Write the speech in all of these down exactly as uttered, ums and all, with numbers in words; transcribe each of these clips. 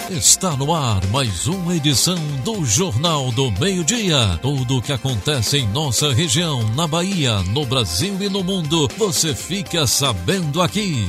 Está no ar mais uma edição do Jornal do Meio-Dia. Tudo o que acontece em nossa região, na Bahia, no Brasil e no mundo, você fica sabendo aqui.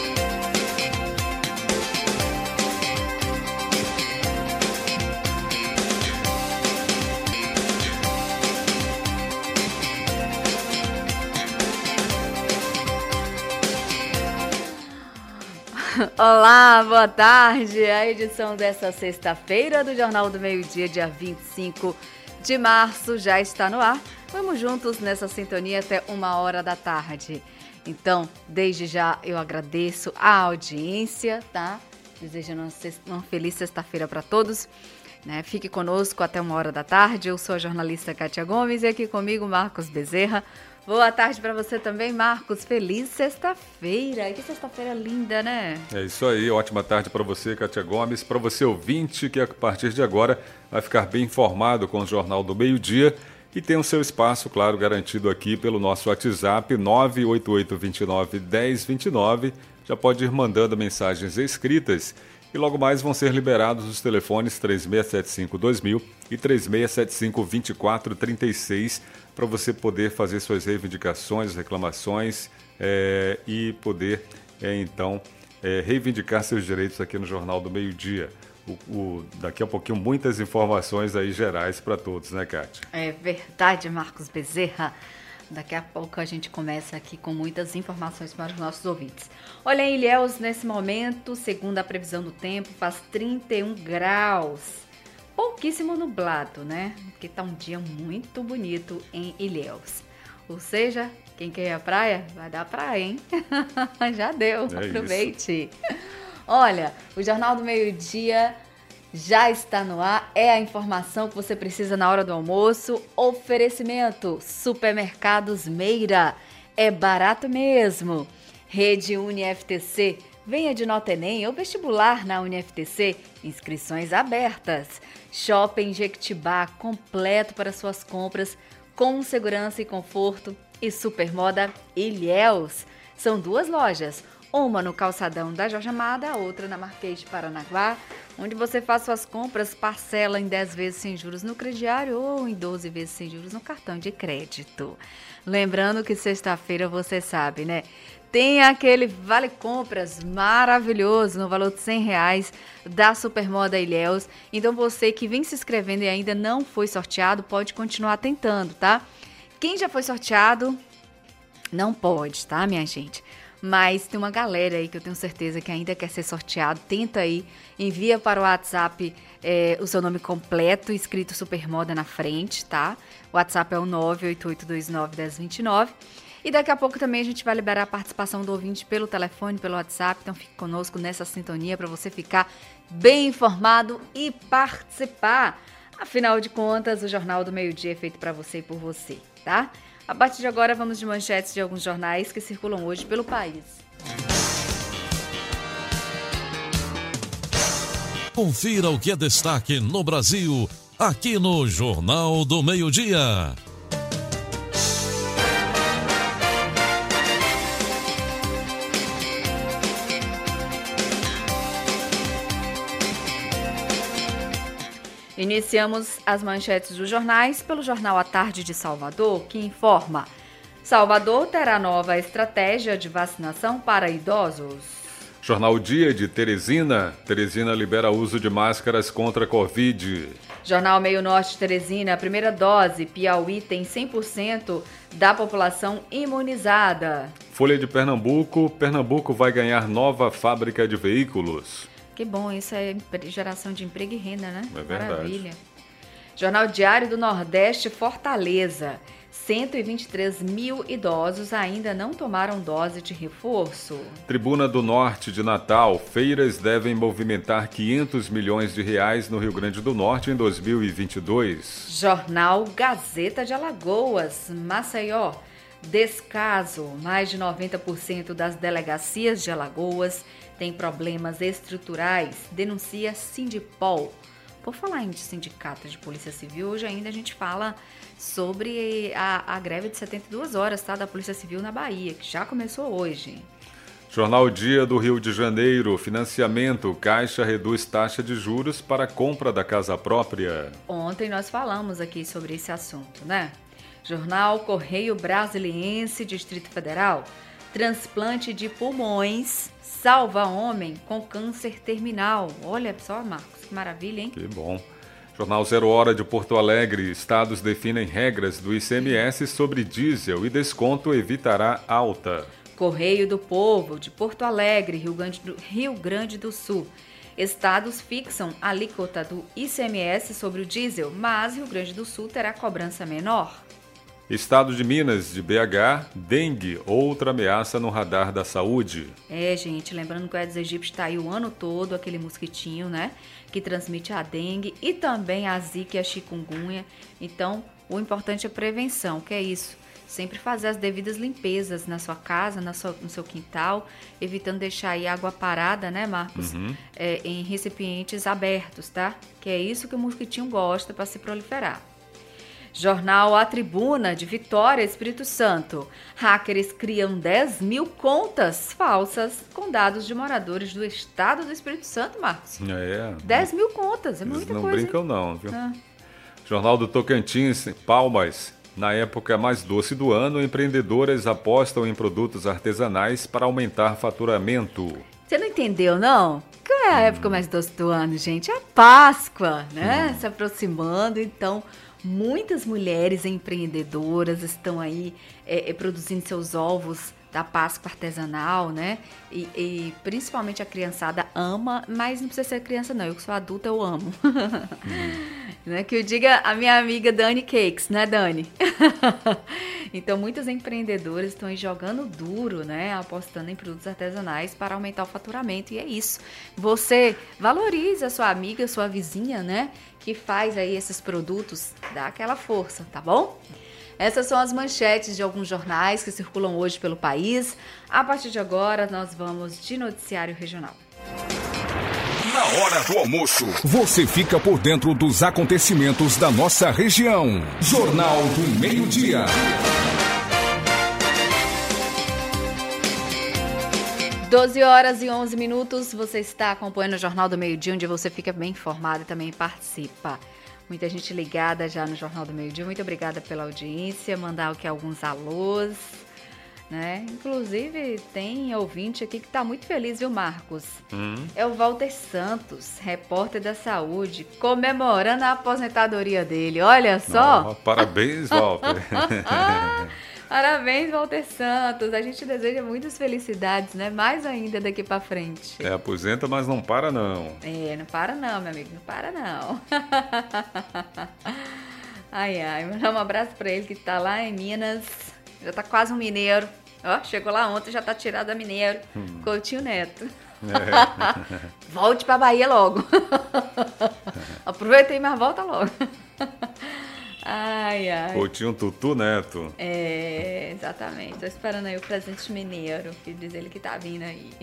Olá, boa tarde. A edição desta sexta-feira do Jornal do Meio-Dia, dia vinte e cinco de março, já está no ar. Vamos juntos nessa sintonia até uma hora da tarde. Então, desde já eu agradeço a audiência, tá? Desejando uma, uma feliz sexta-feira para todos. Né? Fique conosco até uma hora da tarde. Eu sou a jornalista Kátia Gomes e aqui comigo Marcos Bezerra. Boa tarde para você também, Marcos. Feliz sexta-feira. Que sexta-feira linda, né? É isso aí. Ótima tarde para você, Kátia Gomes. Para você ouvinte que a partir de agora vai ficar bem informado com o Jornal do Meio-Dia e tem o seu espaço, claro, garantido aqui pelo nosso WhatsApp nove oito oito, dois nove, um zero dois nove. Já pode ir mandando mensagens escritas e logo mais vão ser liberados os telefones três seis sete cinco, dois mil e três seis sete cinco, dois quatro três seis para você poder fazer suas reivindicações, reclamações é, e poder, é, então, é, reivindicar seus direitos aqui no Jornal do Meio-Dia. O, o, daqui a pouquinho, muitas informações aí gerais para todos, né, Kátia? É verdade, Marcos Bezerra. Daqui a pouco a gente começa aqui com muitas informações para os nossos ouvintes. Olha, em Ilhéus, nesse momento, segundo a previsão do tempo, faz trinta e um graus. Pouquíssimo nublado, né? Porque tá um dia muito bonito em Ilhéus. Ou seja, quem quer ir à praia, vai dar praia, hein? Já deu, é aproveite. Isso. Olha, o Jornal do Meio-Dia já está no ar. É a informação que você precisa na hora do almoço. Oferecimento, Supermercados Meira. É barato mesmo. Rede Uni F T C. Venha de nota Enem ou vestibular na Uni F T C. Inscrições abertas. Shopping Jequitibá, completo para suas compras, com segurança e conforto. E Supermoda Ilhéus. São duas lojas, uma no calçadão da Jorge Amada, a outra na Marquês de Paranaguá, onde você faz suas compras, parcela em dez vezes sem juros no crediário ou em doze vezes sem juros no cartão de crédito. Lembrando que sexta-feira você sabe, né? Tem aquele Vale Compras maravilhoso no valor de cem reais da Supermoda Ilhéus. Então você que vem se inscrevendo e ainda não foi sorteado, pode continuar tentando, tá? Quem já foi sorteado, não pode, tá, minha gente? Mas tem uma galera aí que eu tenho certeza que ainda quer ser sorteado. Tenta aí, envia para o WhatsApp é, o seu nome completo, escrito Supermoda na frente, tá? O WhatsApp é o nove oito oito dois nove um zero dois nove. E daqui a pouco também a gente vai liberar a participação do ouvinte pelo telefone, pelo WhatsApp. Então fique conosco nessa sintonia para você ficar bem informado e participar. Afinal de contas, o Jornal do Meio-Dia é feito para você e por você, tá? A partir de agora, vamos de manchetes de alguns jornais que circulam hoje pelo país. Confira o que é destaque no Brasil, aqui no Jornal do Meio-Dia. Iniciamos as manchetes dos jornais pelo Jornal à Tarde de Salvador, que informa: Salvador terá nova estratégia de vacinação para idosos. Jornal Dia de Teresina. Teresina libera uso de máscaras contra a Covid. Jornal Meio Norte de Teresina, primeira dose. Piauí tem cem por cento da população imunizada. Folha de Pernambuco. Pernambuco vai ganhar nova fábrica de veículos. Que bom, isso é geração de emprego e renda, né? É verdade. Maravilha. Jornal Diário do Nordeste, Fortaleza. cento e vinte e três mil idosos ainda não tomaram dose de reforço. Tribuna do Norte de Natal. Feiras devem movimentar quinhentos milhões de reais no Rio Grande do Norte em dois mil e vinte e dois. Jornal Gazeta de Alagoas, Maceió. Descaso. Mais de noventa por cento das delegacias de Alagoas têm problemas estruturais, denuncia Sindipol. Por falar em sindicato de Polícia Civil, hoje ainda a gente fala sobre a, a greve de setenta e duas horas, tá, da Polícia Civil na Bahia, que já começou hoje. Jornal Dia do Rio de Janeiro, financiamento, Caixa reduz taxa de juros para a compra da casa própria. Ontem nós falamos aqui sobre esse assunto, né? Jornal Correio Brasiliense, Distrito Federal, transplante de pulmões salva homem com câncer terminal. Olha só, Marcos, que maravilha, hein? Que bom. Jornal Zero Hora de Porto Alegre, estados definem regras do I C M S sobre diesel e desconto evitará alta. Correio do Povo, de Porto Alegre, Rio Grande do, Rio Grande do Sul. Estados fixam a alíquota do I C M S sobre o diesel, mas Rio Grande do Sul terá cobrança menor. Estado de Minas, de B H, dengue, outra ameaça no radar da saúde. É, gente, lembrando que o Aedes aegypti está aí o ano todo, aquele mosquitinho, né, que transmite a dengue e também a zika e a chikungunya. Então, o importante é a prevenção, que é isso. Sempre fazer as devidas limpezas na sua casa, na sua, no seu quintal, evitando deixar aí água parada, né, Marcos? Uhum. É, em recipientes abertos, tá? Que é isso que o mosquitinho gosta para se proliferar. Jornal A Tribuna, de Vitória, Espírito Santo. Hackers criam dez mil contas falsas com dados de moradores do estado do Espírito Santo, Marcos. É. dez mil contas, é Eles muita não coisa. Não brincam não, viu? Ah. Jornal do Tocantins, Palmas. Na época mais doce do ano, empreendedoras apostam em produtos artesanais para aumentar faturamento. Você não entendeu, não? Qual é a hum. época mais doce do ano, gente? É a Páscoa, né? Hum. Se aproximando, então muitas mulheres empreendedoras estão aí é, é, produzindo seus ovos da Páscoa artesanal, né? E, e principalmente a criançada ama, mas não precisa ser criança não, eu que sou adulta eu amo. Hum. Né? Que eu diga a minha amiga Dani Cakes, né, Dani? Então muitos empreendedores estão aí jogando duro, né? Apostando em produtos artesanais para aumentar o faturamento, e é isso. Você valorize a sua amiga, a sua vizinha, né? Que faz aí esses produtos, dá aquela força, tá bom? Essas são as manchetes de alguns jornais que circulam hoje pelo país. A partir de agora, nós vamos de noticiário regional. Na hora do almoço, você fica por dentro dos acontecimentos da nossa região. Jornal do Meio-Dia. doze horas e onze minutos, você está acompanhando o Jornal do Meio-Dia, onde você fica bem informado e também participa. Muita gente ligada já no Jornal do Meio-Dia. Muito obrigada pela audiência. Mandar aqui alguns alôs, né? Inclusive, tem ouvinte aqui que está muito feliz, viu, Marcos? Hum. É o Walter Santos, repórter da saúde, comemorando a aposentadoria dele. Olha só! Oh, parabéns, Walter! Parabéns, Walter Santos. A gente deseja muitas felicidades, né? Mais ainda daqui pra frente. É, aposenta, mas não para não. É, não para não, meu amigo. Não para não. Ai, ai. Mandar um abraço pra ele que tá lá em Minas. Já tá quase um mineiro. Ó, chegou lá ontem, já tá tirado a mineiro. Hum. Coutinho Neto. É. Volte pra Bahia logo. Aproveitei, mas volta logo. Ai, ai. Coutinho Tutu Neto. É, exatamente. Tô esperando aí o presente mineiro, que diz ele que tá vindo aí.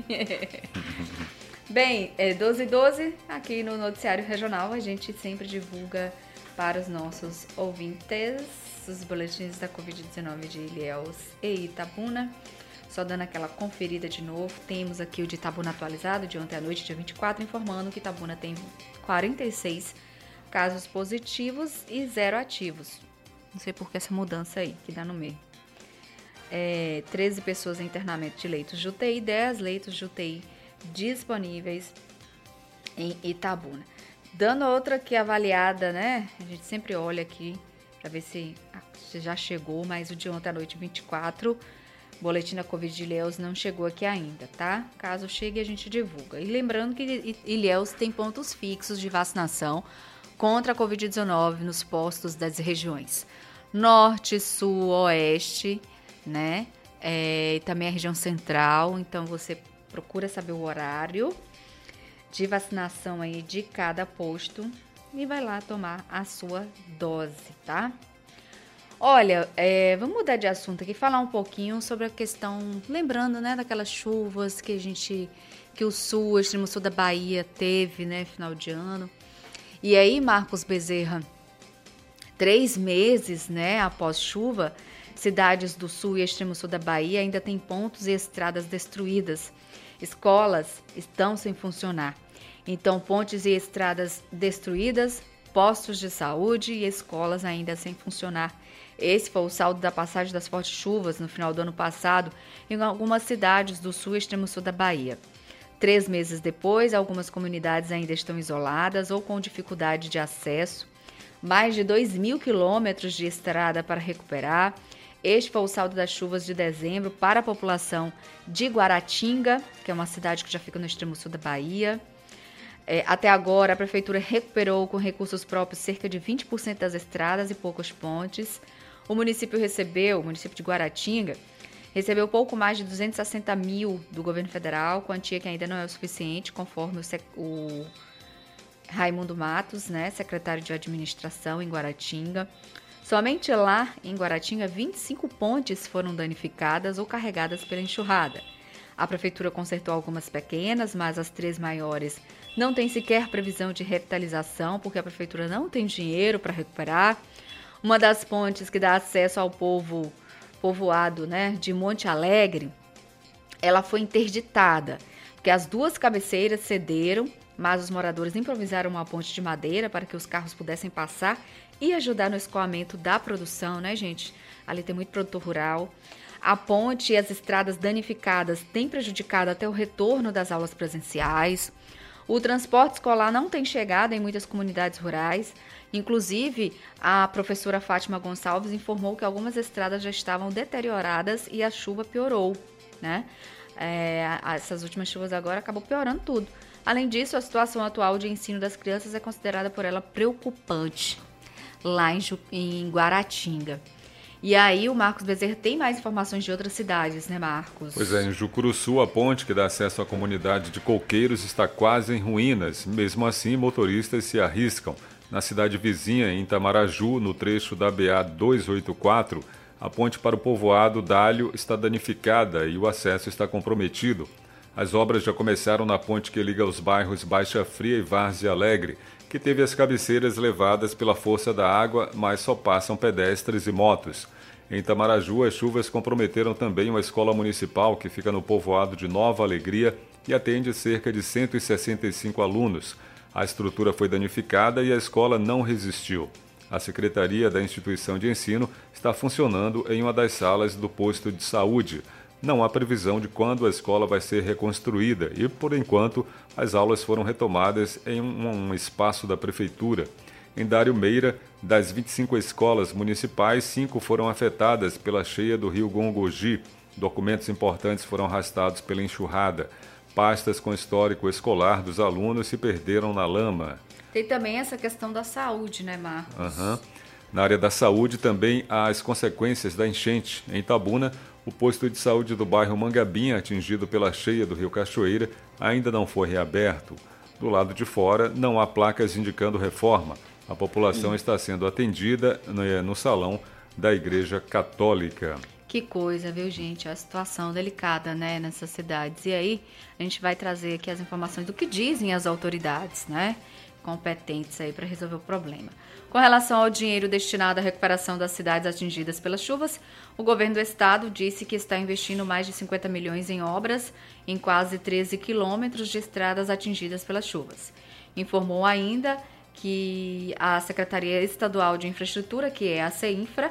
Bem, é doze e doze, aqui no Noticiário Regional, a gente sempre divulga para os nossos ouvintes os boletins da covid dezenove de Ilhéus e Itabuna. Só dando aquela conferida de novo, temos aqui o de Itabuna atualizado, de ontem à noite, dia vinte e quatro, informando que Itabuna tem quarenta e seis casos positivos e zero ativos. Não sei por que essa mudança aí, que dá no meio. É, treze pessoas em internamento de leitos de U T I, dez leitos de U T I disponíveis em Itabuna. Dando outra aqui avaliada, né? A gente sempre olha aqui para ver se já chegou, mas o de ontem à noite, vinte e quatro, boletim da Covid de Ilhéus não chegou aqui ainda, tá? Caso chegue, a gente divulga. E lembrando que Ilhéus tem pontos fixos de vacinação contra a covid dezenove nos postos das regiões Norte, Sul, Oeste, né? É, e também a região Central. Então, você procura saber o horário de vacinação aí de cada posto e vai lá tomar a sua dose, tá? Olha, é, vamos mudar de assunto aqui, falar um pouquinho sobre a questão, lembrando, né, daquelas chuvas que a gente, que o sul, o extremo sul da Bahia teve, né, final de ano. E aí, Marcos Bezerra, três meses, né, após chuva, Cidades do sul e extremo sul da Bahia ainda têm pontos e estradas destruídas. Escolas estão sem funcionar. Então, pontes e estradas destruídas, postos de saúde e escolas ainda sem funcionar. Esse foi o saldo da passagem das fortes chuvas no final do ano passado em algumas cidades do sul e extremo sul da Bahia. Três meses depois, algumas comunidades ainda estão isoladas ou com dificuldade de acesso. Mais de dois mil quilômetros de estrada para recuperar. Este foi o saldo das chuvas de dezembro para a população de Guaratinga, que é uma cidade que já fica no extremo sul da Bahia. É, até agora, a prefeitura recuperou com recursos próprios cerca de vinte por cento das estradas e poucos pontes. O município recebeu, o município de Guaratinga, recebeu pouco mais de duzentos e sessenta mil do governo federal, quantia que ainda não é o suficiente, conforme o, sec, o Raimundo Matos, né, secretário de administração em Guaratinga. Somente lá, em Guaratinga, vinte e cinco pontes foram danificadas ou carregadas pela enxurrada. A prefeitura consertou algumas pequenas, mas as três maiores não têm sequer previsão de revitalização, porque a prefeitura não tem dinheiro para recuperar. Uma das pontes que dá acesso ao povo, povoado, né, de Monte Alegre, ela foi interditada, porque as duas cabeceiras cederam, mas os moradores improvisaram uma ponte de madeira para que os carros pudessem passar e ajudar no escoamento da produção, né, gente? Ali tem muito produtor rural. A ponte e as estradas danificadas têm prejudicado até o retorno das aulas presenciais. O transporte escolar não tem chegado em muitas comunidades rurais. Inclusive, a professora Fátima Gonçalves informou que algumas estradas já estavam deterioradas e a chuva piorou, né? É, essas últimas chuvas agora acabou piorando tudo. Além disso, a situação atual de ensino das crianças é considerada por ela preocupante lá em, Ju, em Guaratinga. E aí o Marcos Bezerra tem mais informações de outras cidades, né, Marcos? Pois é, em Jucuruçu, a ponte que dá acesso à comunidade de Coqueiros está quase em ruínas. Mesmo assim, motoristas se arriscam. Na cidade vizinha, em Itamaraju, no trecho da B A duzentos e oitenta e quatro, a ponte para o povoado Dálio está danificada e o acesso está comprometido. As obras já começaram na ponte que liga os bairros Baixa Fria e Várzea Alegre, que teve as cabeceiras levadas pela força da água, mas só passam pedestres e motos. Em Itamaraju, as chuvas comprometeram também uma escola municipal que fica no povoado de Nova Alegria e atende cerca de cento e sessenta e cinco alunos. A estrutura foi danificada e a escola não resistiu. A Secretaria da Instituição de Ensino está funcionando em uma das salas do posto de saúde. Não há previsão de quando a escola vai ser reconstruída e, por enquanto, as aulas foram retomadas em um, um espaço da Prefeitura. Em Dário Meira, das vinte e cinco escolas municipais, cinco foram afetadas pela cheia do rio Gongogi. Documentos importantes foram arrastados pela enxurrada. Pastas com histórico escolar dos alunos se perderam na lama. Tem também essa questão da saúde, né, Marcos? Uhum. Na área da saúde também há as consequências da enchente. Em Itabuna, o posto de saúde do bairro Mangabinha, atingido pela cheia do rio Cachoeira, ainda não foi reaberto. Do lado de fora, não há placas indicando reforma. A população está sendo atendida no salão da Igreja Católica. Que coisa, viu, gente? A situação delicada, né, nessas cidades. E aí, a gente vai trazer aqui as informações do que dizem as autoridades, né, competentes aí para resolver o problema. Com relação ao dinheiro destinado à recuperação das cidades atingidas pelas chuvas, o governo do estado disse que está investindo mais de cinquenta milhões em obras em quase treze quilômetros de estradas atingidas pelas chuvas. Informou ainda que a Secretaria Estadual de Infraestrutura, que é a CEINFRA,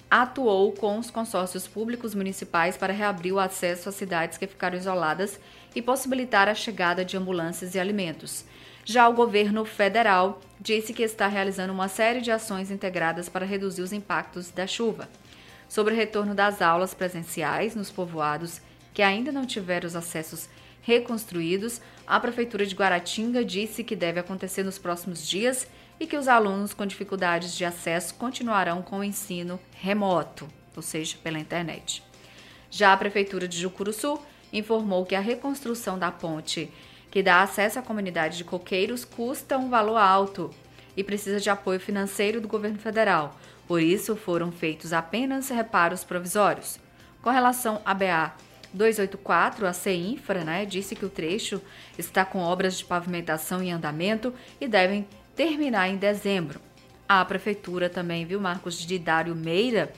atuou com os consórcios públicos municipais para reabrir o acesso às cidades que ficaram isoladas e possibilitar a chegada de ambulâncias e alimentos. Já o governo federal disse que está realizando uma série de ações integradas para reduzir os impactos da chuva. Sobre o retorno das aulas presenciais nos povoados que ainda não tiveram os acessos reconstruídos, a Prefeitura de Guaratinga disse que deve acontecer nos próximos dias e que os alunos com dificuldades de acesso continuarão com o ensino remoto, ou seja, pela internet. Já a Prefeitura de Jucuruçu informou que a reconstrução da ponte que dá acesso à comunidade de Coqueiros custa um valor alto e precisa de apoio financeiro do governo federal. Por isso, foram feitos apenas reparos provisórios. Com relação à B A duzentos e oitenta e quatro, a CEINFRA, né, disse que o trecho está com obras de pavimentação em andamento e devem terminar em dezembro. A Prefeitura também, viu, Marcos, de Dário Meira,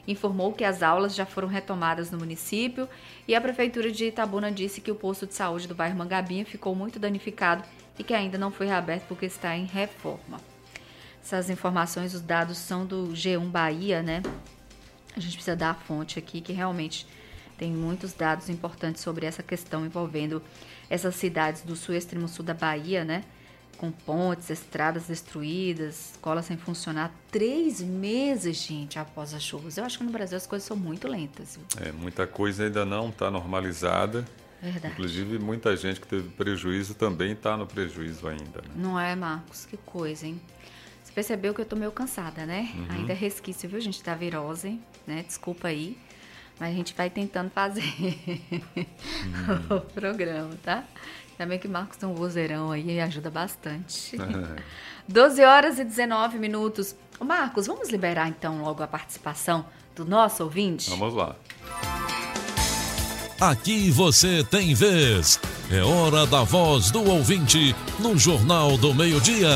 informou que as aulas já foram retomadas no município e a Prefeitura de Itabuna disse que o posto de saúde do bairro Mangabinha ficou muito danificado e que ainda não foi reaberto porque está em reforma. Essas informações, os dados são do G um Bahia, né? A gente precisa dar a fonte aqui, que realmente tem muitos dados importantes sobre essa questão envolvendo essas cidades do sul e extremo sul da Bahia, né? Com pontes, estradas destruídas, escolas sem funcionar. Três meses, gente, após as chuvas. Eu acho que no Brasil as coisas são muito lentas. Viu? É, muita coisa ainda não está normalizada. Verdade. Inclusive, muita gente que teve prejuízo também está no prejuízo ainda. Né? Não é, Marcos? Que coisa, hein? Você percebeu que eu tô meio cansada, né? Uhum. Ainda é resquício, viu, gente, da virose, né? Desculpa aí. Mas a gente vai tentando fazer uhum. o programa, tá? Ainda bem que o Marcos tem um vozeirão aí e ajuda bastante. doze horas e dezenove minutos. Ô Marcos, vamos liberar então logo a participação do nosso ouvinte? Vamos lá. Aqui você tem vez. É hora da voz do ouvinte no Jornal do Meio-Dia.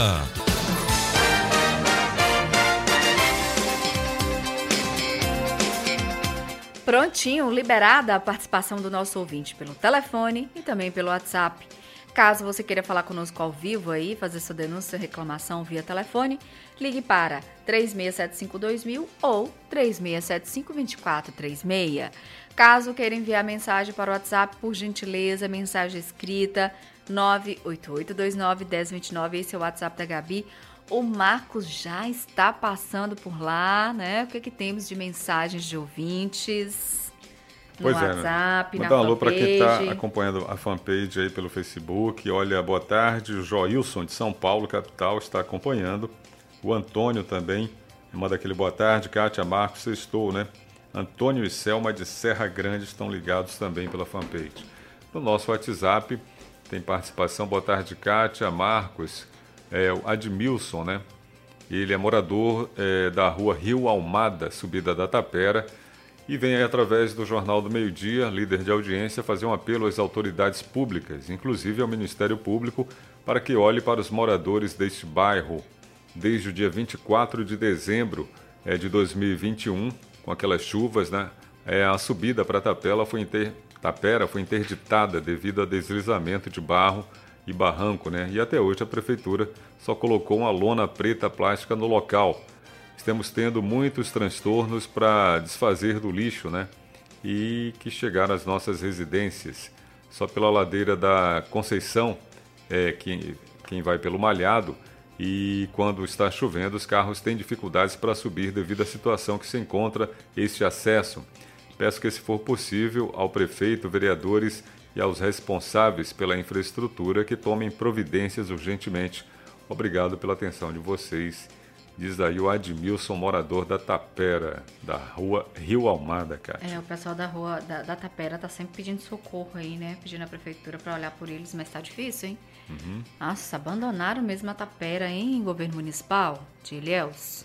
Prontinho, liberada a participação do nosso ouvinte pelo telefone e também pelo WhatsApp. Caso você queira falar conosco ao vivo aí, fazer sua denúncia, reclamação via telefone, ligue para três seis sete cinco dois mil ou três seis sete cinco dois quatro três seis. Caso queira enviar mensagem para o WhatsApp, por gentileza, mensagem escrita nove oito oito dois nove um zero dois nove, esse é o WhatsApp da Gabi. O Marcos já está passando por lá, né? O que, é que temos de mensagens de ouvintes no pois WhatsApp, é, na Mandar um alô para quem está fanpage. acompanhando a fanpage aí pelo Facebook. Olha, boa tarde. O Joilson de São Paulo, capital, está acompanhando. O Antônio também manda aquele boa tarde. Kátia, Marcos, sextou, né? Antônio e Selma de Serra Grande estão ligados também pela fanpage. No nosso WhatsApp tem participação. Boa tarde, Kátia, Marcos. É o Admilson, né? Ele é morador é, da rua Rio Almada, subida da Tapera, e vem aí através do Jornal do Meio-Dia, líder de audiência, fazer um apelo às autoridades públicas, inclusive ao Ministério Público, para que olhe para os moradores deste bairro. Desde o dia vinte e quatro de dezembro é, de dois mil e vinte e um, com aquelas chuvas, né? É, a subida para Tapera foi, inter... Tapera foi interditada devido a deslizamento de barro e barranco, né? E até hoje a prefeitura só colocou uma lona preta plástica no local. Estamos tendo muitos transtornos para desfazer do lixo, né? E que chegaram às nossas residências. Só pela ladeira da Conceição, é, quem, quem vai pelo Malhado, e quando está chovendo os carros têm dificuldades para subir devido à situação que se encontra este acesso. Peço que, se for possível, ao prefeito, vereadores e aos responsáveis pela infraestrutura que tomem providências urgentemente. Obrigado pela atenção de vocês, diz aí o Admilson, morador da Tapera, da rua Rio Almada, Cátia. É, o pessoal da rua da, da Tapera tá sempre pedindo socorro aí, né? Pedindo à prefeitura para olhar por eles, mas tá difícil, hein? Uhum. Nossa, abandonaram mesmo a Tapera, hein, governo municipal de Ilhéus.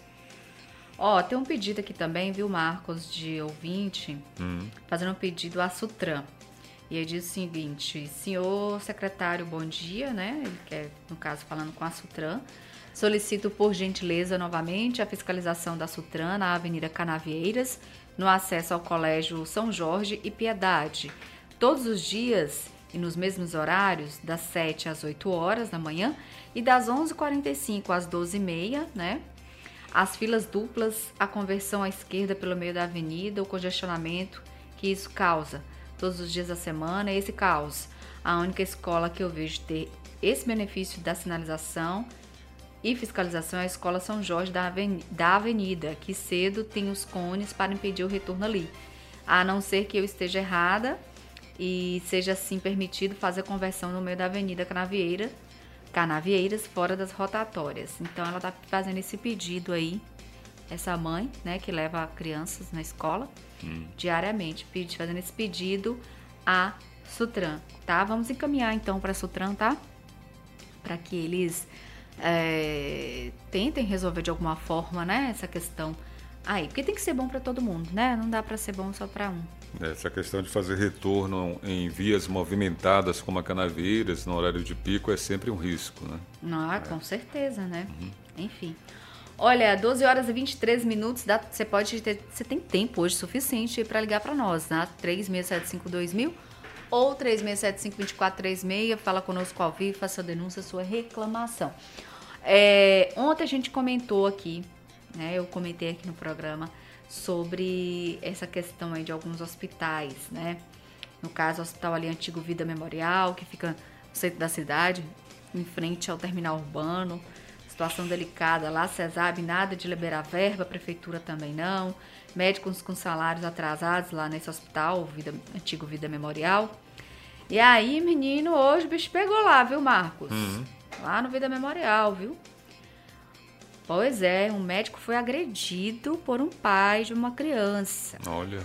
Ó, tem um pedido aqui também, viu, Marcos, de ouvinte, uhum. fazendo um pedido à Sutran. E ele diz o seguinte: senhor secretário, bom dia, né? Ele quer, no caso, falando com a Sutran. Solicito, por gentileza, novamente, a fiscalização da Sutran na Avenida Canavieiras, no acesso ao Colégio São Jorge e Piedade. Todos os dias e nos mesmos horários, das sete às oito horas da manhã e das onze e quarenta e cinco às doze e meia, né? As filas duplas, a conversão à esquerda pelo meio da avenida, o congestionamento que isso causa todos os dias da semana, esse caos. A única escola que eu vejo ter esse benefício da sinalização e fiscalização é a Escola São Jorge da Avenida, que cedo tem os cones para impedir o retorno ali. A não ser que eu esteja errada e seja assim permitido fazer a conversão no meio da Avenida Canavieira, Canavieiras, fora das rotatórias. Então ela está fazendo esse pedido aí, essa mãe, né, que leva crianças na escola hum. diariamente, pedi, fazendo esse pedido à Sutran, tá? Vamos encaminhar então para a Sutran, tá? Para que eles é, tentem resolver de alguma forma, né, essa questão aí, porque tem que ser bom para todo mundo, né? Não dá para ser bom só para um. Essa questão de fazer retorno em vias movimentadas como a Canavieiras no horário de pico é sempre um risco, né? Não, é. com certeza, né? Uhum. Enfim. Olha, doze horas e vinte e três minutos, dá, você pode ter, você tem tempo hoje suficiente para ligar para nós, né? três seis sete cinco dois mil ou três seis sete cinco dois quatro três seis, fala conosco ao vivo, faça a denúncia, sua reclamação. É, ontem a gente comentou aqui, né? Eu comentei aqui no programa sobre essa questão aí de alguns hospitais, né? No caso, o hospital ali Antigo Vida Memorial, que fica no centro da cidade, em frente ao terminal urbano. Situação delicada lá, CESAB, nada de liberar verba, a prefeitura também não. Médicos com salários atrasados lá nesse hospital, Vida, Antigo Vida Memorial. E aí, menino, hoje o bicho pegou lá, viu, Marcos? Uhum. Lá no Vida Memorial, viu? Pois é, um médico foi agredido por um pai de uma criança. Olha.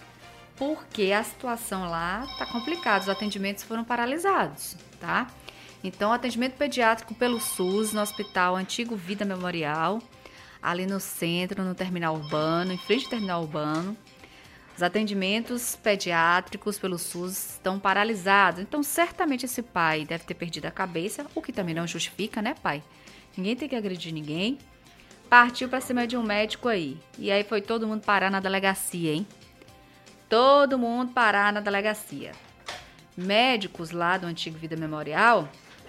Porque a situação lá tá complicada, os atendimentos foram paralisados, tá? Então, atendimento pediátrico pelo SUS no Hospital Antigo Vida Memorial, ali no centro, no terminal urbano, em frente ao terminal urbano. Os atendimentos pediátricos pelo SUS estão paralisados. Então, certamente esse pai deve ter perdido a cabeça, o que também não justifica, né, pai? Ninguém tem que agredir ninguém. Partiu para cima de um médico aí. E aí foi todo mundo parar na delegacia, hein? Todo mundo parar na delegacia. Médicos lá do Antigo Vida Memorial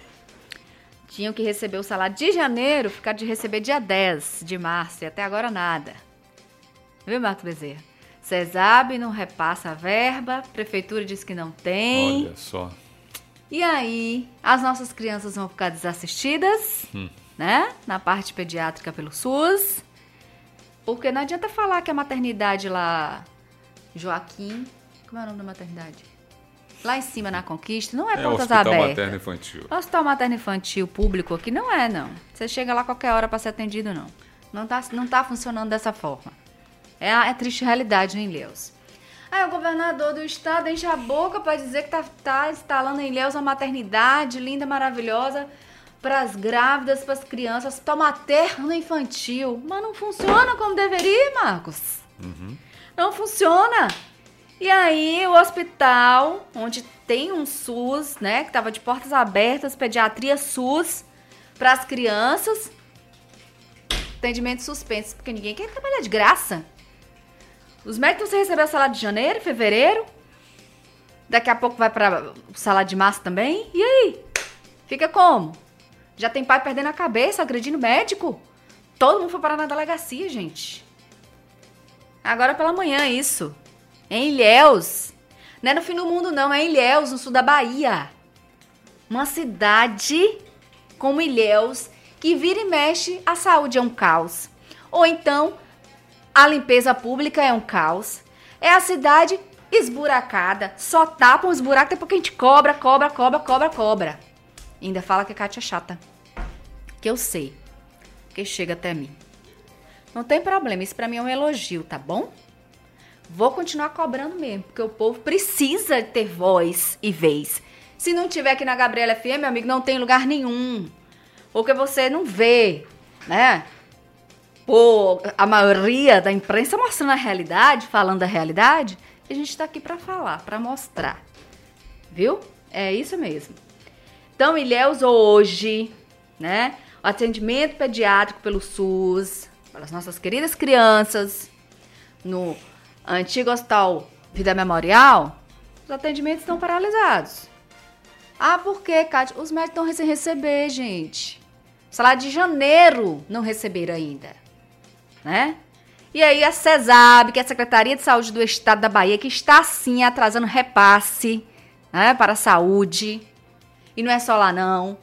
tinham que receber o salário de janeiro, ficar de receber dia dez de março e até agora nada. Viu, Marcos Bezerra? CESAB não repassa a verba, prefeitura diz que não tem. Olha só. E aí, as nossas crianças vão ficar desassistidas, hum. né? Na parte pediátrica pelo SUS. Porque não adianta falar que a maternidade lá, Joaquim, como é o nome da maternidade? Lá em cima na Conquista, não é, é portas abertas. É o Hospital Materno Infantil. O Hospital Materno Infantil público aqui não é, não. Você chega lá qualquer hora para ser atendido, não. Não tá, não tá funcionando dessa forma. É a, é a triste realidade, né, Ilhéus? Aí o governador do estado enche a boca para dizer que tá, tá instalando em Ilhéus uma maternidade linda, maravilhosa, para as grávidas, para as crianças, Hospital Materno Infantil. Mas não funciona como deveria, Marcos. Uhum. Não funciona. E aí, o hospital, onde tem um SUS, né, que estava de portas abertas, pediatria SUS, para as crianças, atendimento suspenso, porque ninguém quer trabalhar de graça. Os médicos você recebeu o salário de janeiro, fevereiro, daqui a pouco vai para o salário de março também, e aí? Fica como? Já tem pai perdendo a cabeça, agredindo médico? Todo mundo foi parar na delegacia, gente. Agora pela manhã, isso. Em Ilhéus. Não é no fim do mundo, não. É em Ilhéus, no sul da Bahia. Uma cidade como Ilhéus, que vira e mexe, a saúde é um caos. Ou então, a limpeza pública é um caos. É a cidade esburacada. Só tapam os buracos depois que a gente cobra, cobra, cobra, cobra, cobra. E ainda fala que a Kátia é chata. Que eu sei. Que chega até mim. Não tem problema. Isso pra mim é um elogio, tá bom? Vou continuar cobrando mesmo, porque o povo precisa ter voz e vez. Se não tiver aqui na Gabriela F M, meu amigo, não tem lugar nenhum. Porque você não vê, né? Pô, a maioria da imprensa mostrando a realidade, falando da realidade, e a gente tá aqui pra falar, pra mostrar. Viu? É isso mesmo. Então, Ilhéus hoje, né? O atendimento pediátrico pelo SUS, para as nossas queridas crianças, no Antigo Hospital Vida Memorial, os atendimentos estão paralisados. Ah, por quê, Kátia? Os médicos estão sem receber, gente. O salário de janeiro não receberam ainda, né? E aí a CESAB, que é a Secretaria de Saúde do Estado da Bahia, que está sim atrasando repasse, né, para a saúde. E não é só lá, não.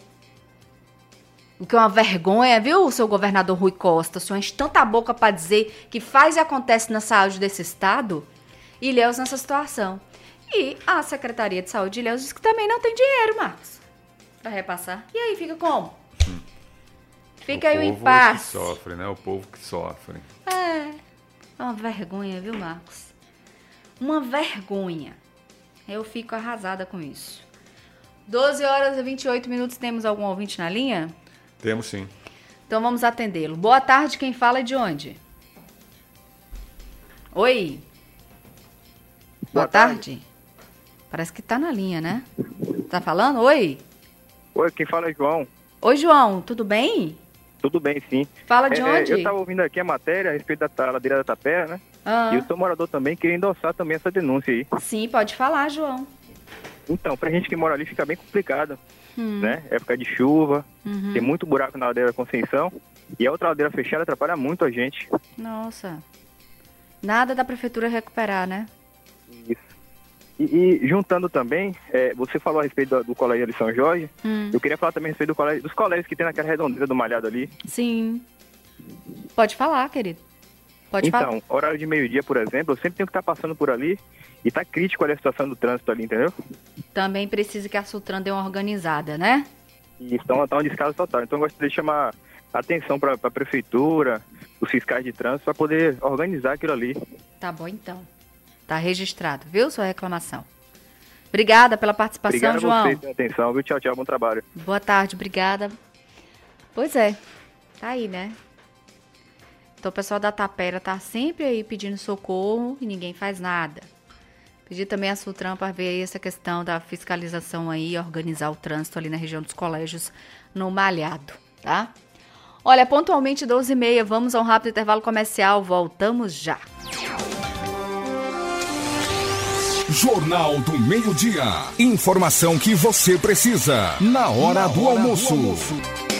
O que é uma vergonha, viu, o seu governador Rui Costa? O senhor enche tanta boca para dizer que faz e acontece na saúde desse estado. E Ilhéus nessa situação. E a Secretaria de Saúde de Ilhéus diz que também não tem dinheiro, Marcos, para repassar. E aí fica como? Hum. Fica o aí o impasse. O povo que sofre, né? O povo que sofre. É, é uma vergonha, viu, Marcos? Uma vergonha. Eu fico arrasada com isso. doze horas e vinte e oito minutos, temos algum ouvinte na linha? Temos sim. Então vamos atendê-lo. Boa tarde, quem fala é de onde? Oi. Boa, Boa tarde. tarde. Parece que tá na linha, né? Tá falando? Oi. Oi, quem fala é João. Oi, João, tudo bem? Tudo bem, sim. Fala de é, onde? Eu estava ouvindo aqui a matéria a respeito da ladeira da Tapera, né? Ah. E eu sou morador também, queria endossar também essa denúncia aí. Sim, pode falar, João. Então, pra gente que mora ali fica bem complicado, hum. né? Época de chuva, uhum. tem muito buraco na ladeira Conceição e a outra ladeira fechada atrapalha muito a gente. Nossa. Nada da prefeitura recuperar, né? Isso. E, e juntando também, é, você falou a respeito do, do colégio de São Jorge, hum. eu queria falar também a respeito do colégio, dos colégios que tem naquela redondeza do Malhado ali. Sim. Pode falar, querido. Pode então, falar. Então, horário de meio-dia, por exemplo, eu sempre tenho que estar passando por ali e tá crítico ali a situação do trânsito ali, entendeu? Também precisa que a Sutran dê uma organizada, né? E estão tá um descaso total. Então, eu gostaria de chamar a atenção para a prefeitura, os fiscais de trânsito, para poder organizar aquilo ali. Tá bom, então. Tá registrado, viu, sua reclamação? Obrigada pela participação, Obrigado João. Obrigado a vocês pela atenção, viu? Tchau, tchau, bom trabalho. Boa tarde, obrigada. Pois é, tá aí, né? Então o pessoal da Tapera tá sempre aí pedindo socorro e ninguém faz nada. Pedir também a Sutran para ver aí essa questão da fiscalização aí, organizar o trânsito ali na região dos colégios no Malhado, tá? Olha, pontualmente doze e meia, vamos a um rápido intervalo comercial, voltamos já. Jornal do Meio-Dia. Informação que você precisa na hora, na do, hora almoço. do almoço.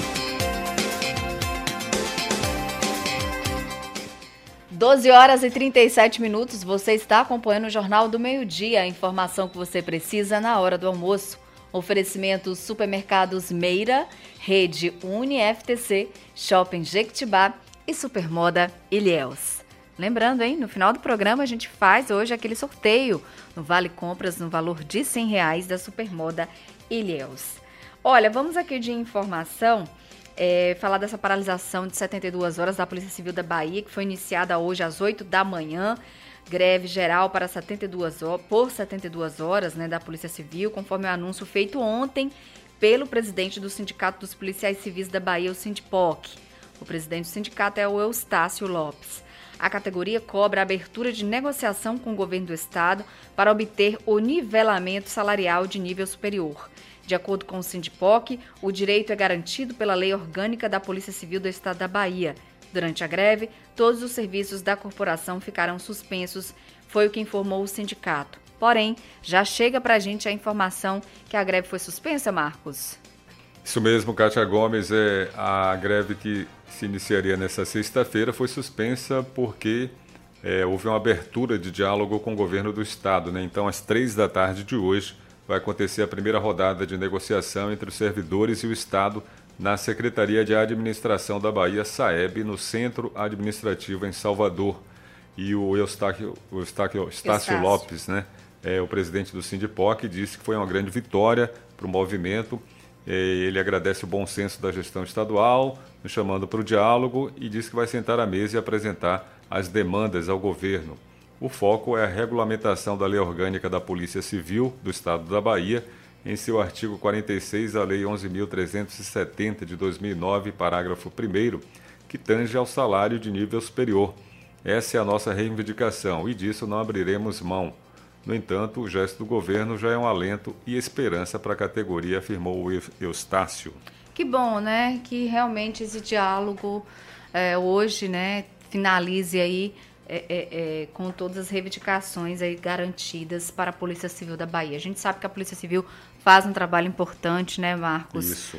doze horas e trinta e sete minutos, você está acompanhando o Jornal do Meio-Dia, a informação que você precisa na hora do almoço. Oferecimento Supermercados Meira, Rede Uni F T C, Shopping Jequitibá e Supermoda Ilhéus. Lembrando, hein, no final do programa a gente faz hoje aquele sorteio no Vale Compras no valor de cem reais da Supermoda Ilhéus. Olha, vamos aqui de informação, é, falar dessa paralisação de setenta e duas horas da Polícia Civil da Bahia, que foi iniciada hoje às oito da manhã. Greve geral para setenta e duas horas, por setenta e duas horas, né, da Polícia Civil, conforme o anúncio feito ontem pelo presidente do Sindicato dos Policiais Civis da Bahia, o Sindipoc. O presidente do sindicato é o Eustácio Lopes. A categoria cobra a abertura de negociação com o governo do estado para obter o nivelamento salarial de nível superior. De acordo com o Sindipoc, o direito é garantido pela Lei Orgânica da Polícia Civil do Estado da Bahia. Durante a greve, todos os serviços da corporação ficaram suspensos, foi o que informou o sindicato. Porém, já chega para a gente a informação que a greve foi suspensa, Marcos? Isso mesmo, Kátia Gomes. É, a greve que se iniciaria nessa sexta-feira foi suspensa porque é, houve uma abertura de diálogo com o governo do estado, né? Então, às três da tarde de hoje, vai acontecer a primeira rodada de negociação entre os servidores e o estado na Secretaria de Administração da Bahia, SAEB, no Centro Administrativo em Salvador. E o Eustáquio, o Eustáquio, Estácio Lopes, né, é, o presidente do Sindipoc, disse que foi uma grande vitória para o movimento. É, ele agradece o bom senso da gestão estadual, nos chamando para o diálogo, e disse que vai sentar à mesa e apresentar as demandas ao governo. O foco é a regulamentação da Lei Orgânica da Polícia Civil do Estado da Bahia, em seu artigo quarenta e seis, a Lei onze mil trezentos e setenta de dois mil e nove, parágrafo primeiro, que tange ao salário de nível superior. Essa é a nossa reivindicação e disso não abriremos mão. No entanto, o gesto do governo já é um alento e esperança para a categoria, afirmou o Eustácio. Que bom, né? Que realmente esse diálogo é, hoje, né, finalize aí É, é, é, com todas as reivindicações aí garantidas para a Polícia Civil da Bahia. A gente sabe que a Polícia Civil faz um trabalho importante, né, Marcos? Isso.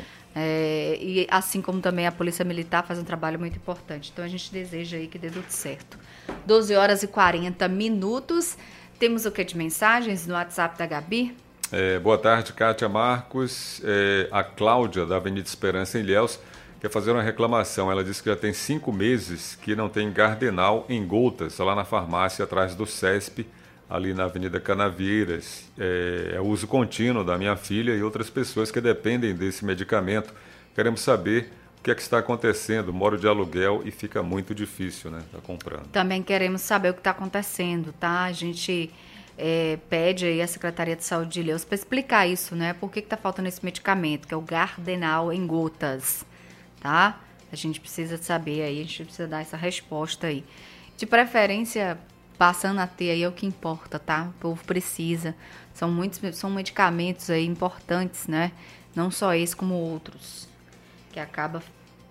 É, e assim como também a Polícia Militar faz um trabalho muito importante. Então a gente deseja aí que dê tudo certo. doze horas e quarenta minutos. Temos o que de mensagens no WhatsApp da Gabi? É, boa tarde, Kátia, Marcos. É, a Cláudia, da Avenida Esperança, em Ilhéus, quer fazer uma reclamação. Ela disse que já tem cinco meses que não tem Gardenal em gotas, lá na farmácia atrás do SESP, ali na Avenida Canavieiras. É, é uso contínuo da minha filha e outras pessoas que dependem desse medicamento. Queremos saber o que é que está acontecendo. Moro de aluguel e fica muito difícil, né? Tá comprando. Também queremos saber o que está acontecendo, tá? A gente é, pede aí a Secretaria de Saúde de Ilhéus para explicar isso, né? Por que está faltando esse medicamento, que é o Gardenal em gotas. Tá? A gente precisa saber aí, a gente precisa dar essa resposta aí. De preferência, passando a ter aí é o que importa, tá? O povo precisa. São muitos, são medicamentos aí importantes, né? Não só esse, como outros, que acaba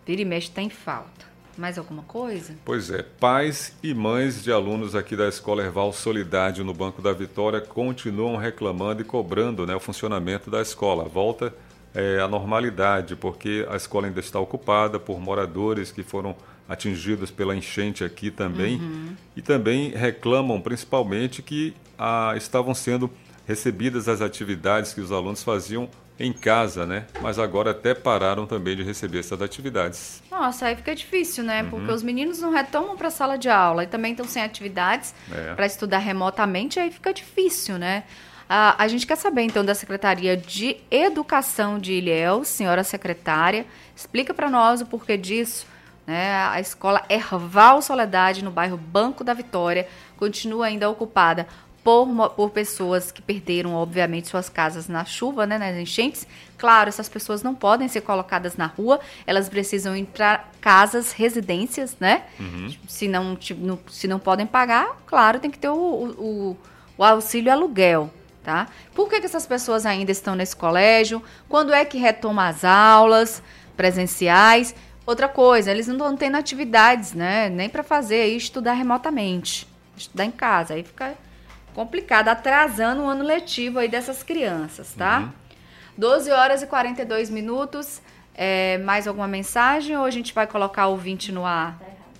Vira e mexe tem falta. Mais alguma coisa? Pois é, pais e mães de alunos aqui da Escola Herval Solidário no Banco da Vitória continuam reclamando e cobrando, né, o funcionamento da escola. Volta é, à normalidade, porque a escola ainda está ocupada por moradores que foram atingidos pela enchente aqui também. Uhum. E também reclamam principalmente que ah, estavam sendo recebidas as atividades que os alunos faziam em casa, né? Mas agora até pararam também de receber essas atividades. Nossa, aí fica difícil, né? Uhum. Porque os meninos não retomam para a sala de aula e também estão sem atividades é. para estudar remotamente, aí fica difícil, né? Ah, a gente quer saber, então, da Secretaria de Educação de Ilhéus, senhora secretária, explica para nós o porquê disso, né? A Escola Herval Soledade, no bairro Banco da Vitória, continua ainda ocupada Por, por pessoas que perderam, obviamente, suas casas na chuva, né, nas enchentes. Claro, essas pessoas não podem ser colocadas na rua, elas precisam entrar casas, residências, né? Uhum. Se, não, se não podem pagar, claro, tem que ter o, o, o auxílio aluguel, tá? Por que, que essas pessoas ainda estão nesse colégio? Quando é que retoma as aulas presenciais? Outra coisa, eles não estão tendo atividades, né? Nem para fazer e estudar remotamente, estudar em casa, aí fica complicado, atrasando o ano letivo aí dessas crianças, tá? Uhum. doze horas e quarenta e dois minutos. É, mais alguma mensagem ou a gente vai colocar o ouvinte no ar?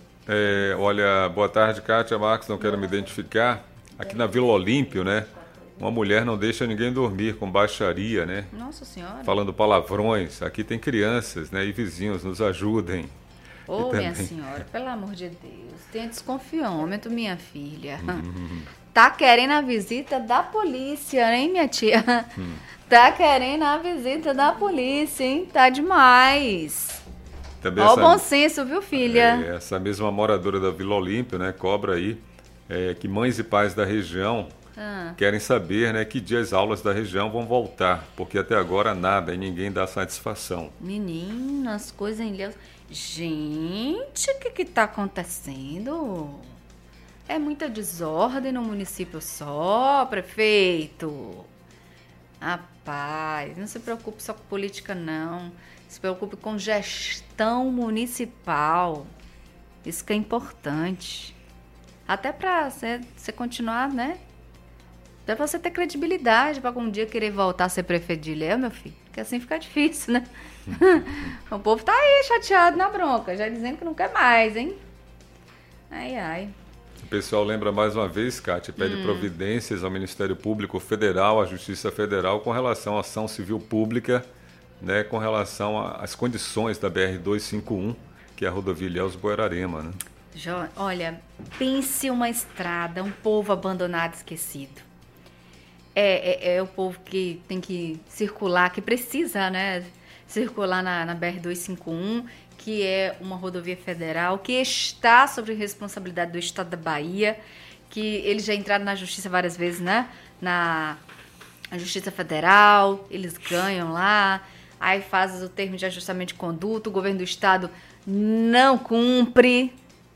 É, olha, boa tarde, Kátia, Marcos, não quero me identificar. Aqui na Vila Olímpio, né? Uma mulher não deixa ninguém dormir com baixaria, né? Nossa Senhora. Falando palavrões. Aqui tem crianças, né? E vizinhos, nos ajudem. Ô, oh, minha senhora, pelo amor de Deus, tenha desconfiômetro, minha filha. Uhum. Tá querendo a visita da polícia, hein, minha tia? Hum. Tá querendo a visita da polícia, hein? Tá demais. Também Ó essa, o bom senso, viu, filha? É, essa mesma moradora da Vila Olímpio, né, cobra aí é, que mães e pais da região ah. querem saber, né, que dia as aulas da região vão voltar, porque até agora nada e ninguém dá satisfação. Menino, as coisas em Deus. Gente, o que que tá acontecendo? É muita desordem no município só, prefeito. Rapaz, não se preocupe só com política, não. Se preocupe com gestão municipal. Isso que é importante. Até para você, você continuar, né? Até pra você ter credibilidade para algum dia querer voltar a ser prefeito de Ilhéus, meu filho. Porque assim fica difícil, né? O povo tá aí chateado na bronca, já dizendo que não quer mais, hein? Ai, ai. O pessoal lembra mais uma vez, Kátia, pede hum. providências ao Ministério Público Federal, à Justiça Federal, com relação à ação civil pública, né, com relação às condições da B R duzentos e cinquenta e um, que é a rodovia Ilhéus-Buerarema, né? Olha, pense uma estrada, um povo abandonado, esquecido. É, é, é o povo que tem que circular, que precisa, né, circular na, na B R duzentos e cinquenta e um, que é uma rodovia federal, que está sob responsabilidade do Estado da Bahia, que eles já entraram na justiça várias vezes, né? Na, na Justiça Federal, eles ganham lá, aí faz o termo de ajustamento de conduta, o governo do Estado não cumpre.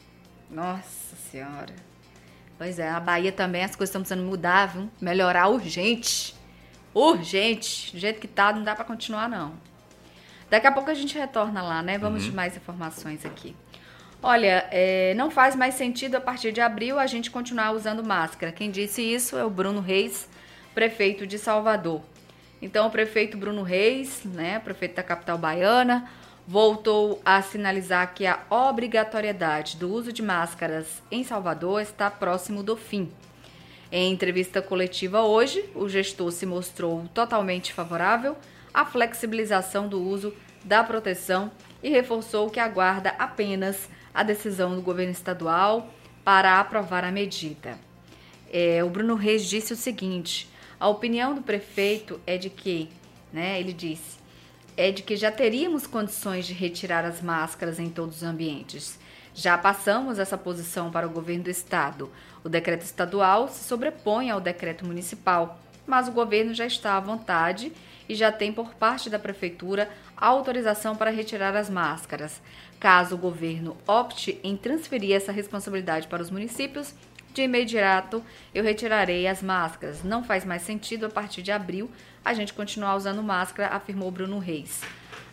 Nossa Senhora. Pois é, a Bahia também, as coisas estão precisando mudar, viu? Melhorar urgente. Urgente. Do jeito que tá, não dá para continuar, não. Daqui a pouco a gente retorna lá, né? Vamos uhum. de mais informações aqui. Olha, é, não faz mais sentido a partir de abril a gente continuar usando máscara. Quem disse isso é o Bruno Reis, prefeito de Salvador. Então, o prefeito Bruno Reis, né, prefeito da capital baiana, voltou a sinalizar que a obrigatoriedade do uso de máscaras em Salvador está próximo do fim. Em entrevista coletiva hoje, o gestor se mostrou totalmente favorável à flexibilização do uso da proteção e reforçou que aguarda apenas a decisão do governo estadual para aprovar a medida. É, o Bruno Reis disse o seguinte: a opinião do prefeito é de que, né, ele disse, é de que já teríamos condições de retirar as máscaras em todos os ambientes. Já passamos essa posição para o governo do estado. O decreto estadual se sobrepõe ao decreto municipal, mas o governo já está à vontade e já tem por parte da prefeitura a autorização para retirar as máscaras. Caso o governo opte em transferir essa responsabilidade para os municípios, de imediato eu retirarei as máscaras. Não faz mais sentido a partir de abril a gente continuar usando máscara, afirmou Bruno Reis.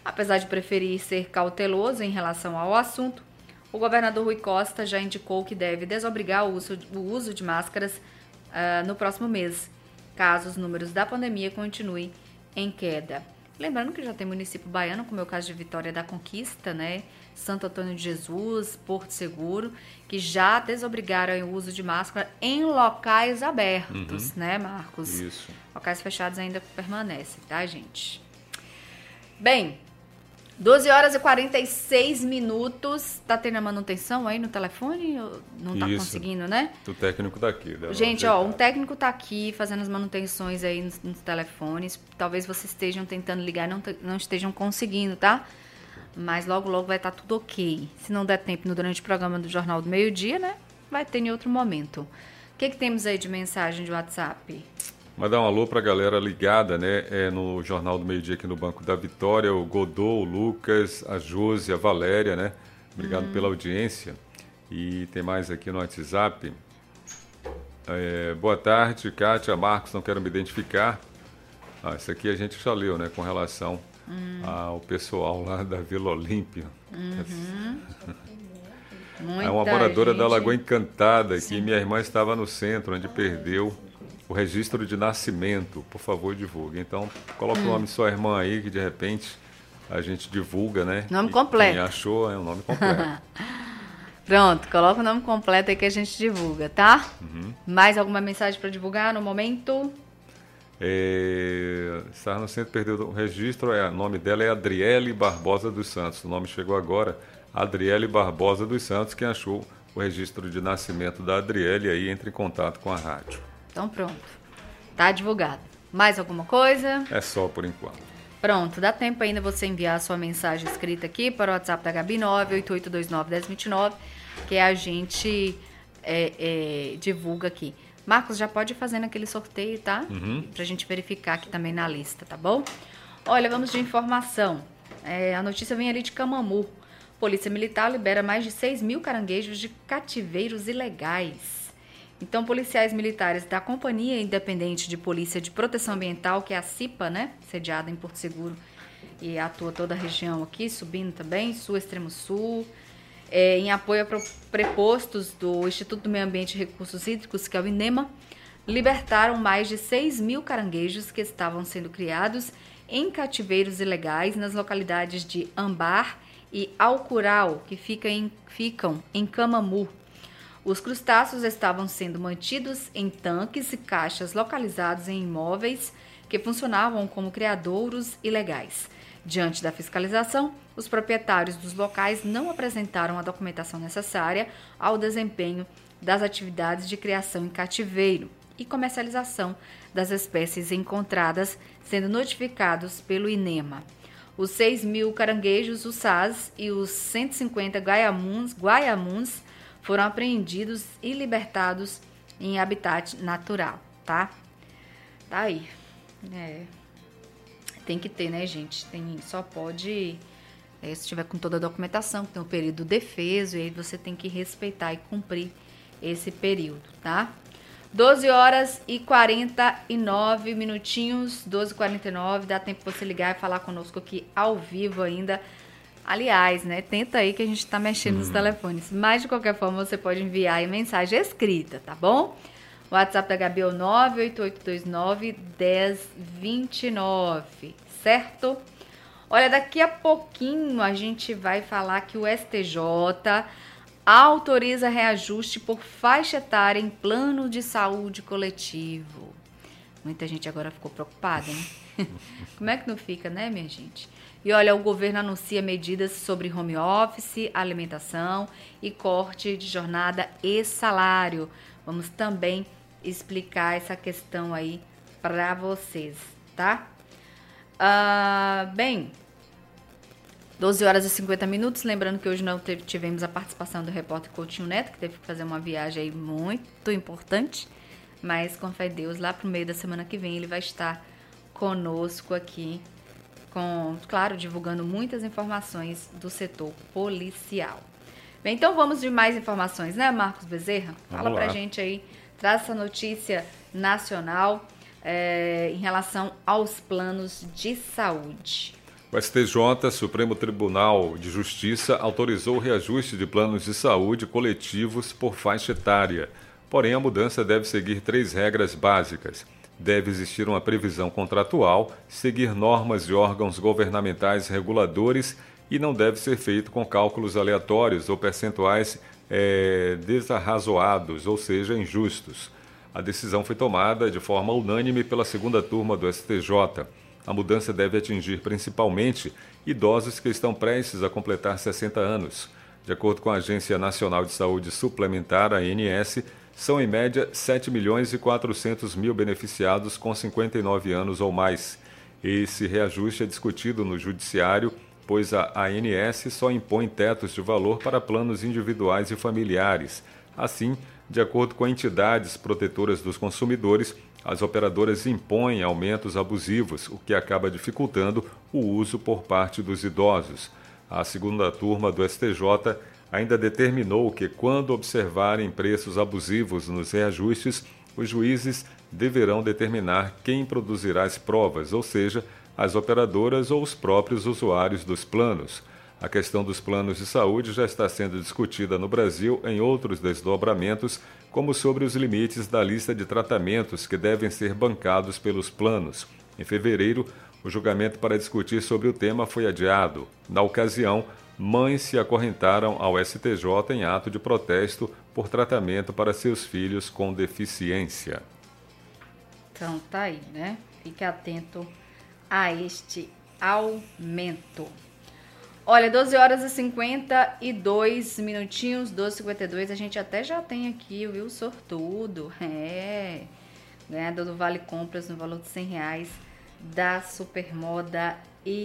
Apesar de preferir ser cauteloso em relação ao assunto, o governador Rui Costa já indicou que deve desobrigar o uso, o uso de máscaras uh, no próximo mês, caso os números da pandemia continuem em queda. Lembrando que já tem município baiano, como é o caso de Vitória da Conquista, né? Santo Antônio de Jesus, Porto Seguro, que já desobrigaram o uso de máscara em locais abertos, uhum. né, Marcos? Isso. Locais fechados ainda permanecem, tá, gente? Bem, doze horas e quarenta e seis minutos. Tá tendo a manutenção aí no telefone? Não tá Isso. conseguindo, né? O técnico daqui. Gente, ó, um técnico tá aqui fazendo as manutenções aí nos, nos telefones. Talvez vocês estejam tentando ligar e não, não estejam conseguindo, tá? Mas logo, logo vai estar tá tudo ok. Se não der tempo no, durante o programa do Jornal do Meio-Dia, né? Vai ter em outro momento. O que, que temos aí de mensagem de WhatsApp? Mandar um alô para a galera ligada, né? É, no Jornal do Meio-Dia aqui no Banco da Vitória, o Godô, o Lucas, a Josi, a Valéria, né? Obrigado hum. pela audiência. E tem mais aqui no WhatsApp. É, boa tarde, Kátia, Marcos, não quero me identificar. Ah, isso aqui a gente já leu, né? Com relação hum. ao pessoal lá da Vila Olímpia. Uhum. É uma moradora gente. da Lagoa Encantada, Sim. que minha irmã estava no centro, onde perdeu o registro de nascimento. Por favor, divulgue. Então, coloca hum. o nome de sua irmã aí, que de repente a gente divulga, né? Nome e completo. Quem achou é o nome completo. Pronto, coloca o nome completo aí que a gente divulga, tá? Uhum. Mais alguma mensagem para divulgar no momento? É, estar no centro, perdeu o registro, é, o nome dela é Adriele Barbosa dos Santos. O nome chegou agora, Adriele Barbosa dos Santos. Quem achou o registro de nascimento da Adriele aí, entre em contato com a rádio. Então pronto, tá divulgado. Mais alguma coisa? É só por enquanto. Pronto, dá tempo ainda você enviar a sua mensagem escrita aqui para o WhatsApp da Gabi nove oito oito dois nove um zero dois nove, que a gente é, é, divulga aqui. Marcos, já pode ir fazendo aquele sorteio, tá? Uhum. Pra gente verificar aqui também na lista, tá bom? Olha, vamos de informação. É, a notícia vem ali de Camamu. Polícia Militar libera mais de seis mil caranguejos de cativeiros ilegais. Então, policiais militares da Companhia Independente de Polícia de Proteção Ambiental, que é a CIPA, né? Sediada em Porto Seguro e atua toda a região aqui, subindo também, sul, extremo sul. É, em apoio a prepostos do Instituto do Meio Ambiente e Recursos Hídricos, que é o INEMA, libertaram mais de seis mil caranguejos que estavam sendo criados em cativeiros ilegais nas localidades de Ambar e Alcural, que fica em, ficam em Camamu. Os crustáceos estavam sendo mantidos em tanques e caixas localizados em imóveis que funcionavam como criadouros ilegais. Diante da fiscalização, os proprietários dos locais não apresentaram a documentação necessária ao desempenho das atividades de criação em cativeiro e comercialização das espécies encontradas, sendo notificados pelo INEMA. Os seis mil caranguejos, os sás e os cento e cinquenta guaiamuns, guaiamuns foram apreendidos e libertados em habitat natural, tá? Tá aí. É... Tem que ter, né, gente? Tem, só pode, é, se tiver com toda a documentação, que tem um período defeso, e aí você tem que respeitar e cumprir esse período, tá? doze horas e quarenta e nove minutinhos, doze e quarenta e nove, dá tempo você ligar e falar conosco aqui ao vivo ainda. Aliás, né, tenta aí que a gente tá mexendo hum. nos telefones, mas de qualquer forma você pode enviar aí mensagem escrita, tá bom? O WhatsApp da Gabi é o nove oito oito dois nove um zero dois nove, certo? Olha, daqui a pouquinho a gente vai falar que o S T J autoriza reajuste por faixa etária em plano de saúde coletivo. Muita gente agora ficou preocupada, hein? Como é que não fica, né, minha gente? E olha, o governo anuncia medidas sobre home office, alimentação e corte de jornada e salário. Vamos também explicar essa questão aí para vocês, tá? Ah, bem, doze horas e cinquenta minutos, lembrando que hoje não teve, tivemos a participação do repórter Coutinho Neto, que teve que fazer uma viagem aí muito importante, mas com fé em Deus, lá pro meio da semana que vem ele vai estar conosco aqui, com, claro, divulgando muitas informações do setor policial. Bem, então vamos de mais informações, né, Marcos Bezerra? Fala Vamos pra lá. gente aí, traz essa notícia nacional é, em relação aos planos de saúde. O S T J, Supremo Tribunal de Justiça, autorizou o reajuste de planos de saúde coletivos por faixa etária. Porém, a mudança deve seguir três regras básicas. Deve existir uma previsão contratual, seguir normas de órgãos governamentais reguladores e não deve ser feito com cálculos aleatórios ou percentuais é, desarrazoados, ou seja, injustos. A decisão foi tomada de forma unânime pela segunda turma do S T J. A mudança deve atingir principalmente idosos que estão prestes a completar sessenta anos. De acordo com a Agência Nacional de Saúde Suplementar, a A N S, são em média sete milhões e quatrocentos mil beneficiados com cinquenta e nove anos ou mais. Esse reajuste é discutido no Judiciário, pois a A N S só impõe tetos de valor para planos individuais e familiares. Assim, de acordo com entidades protetoras dos consumidores, as operadoras impõem aumentos abusivos, o que acaba dificultando o uso por parte dos idosos. A segunda turma do S T J ainda determinou que, quando observarem preços abusivos nos reajustes, os juízes deverão determinar quem produzirá as provas, ou seja, as operadoras ou os próprios usuários dos planos. A questão dos planos de saúde já está sendo discutida no Brasil em outros desdobramentos, como sobre os limites da lista de tratamentos que devem ser bancados pelos planos. Em fevereiro, o julgamento para discutir sobre o tema foi adiado. Na ocasião, mães se acorrentaram ao S T J em ato de protesto por tratamento para seus filhos com deficiência. Então tá aí, né? Fique atento a este aumento. Olha, doze horas e cinquenta e dois minutinhos, doze e cinquenta e dois, a gente até já tem aqui, viu, sortudo, é, ganhador do Vale Compras no valor de cem reais da Supermoda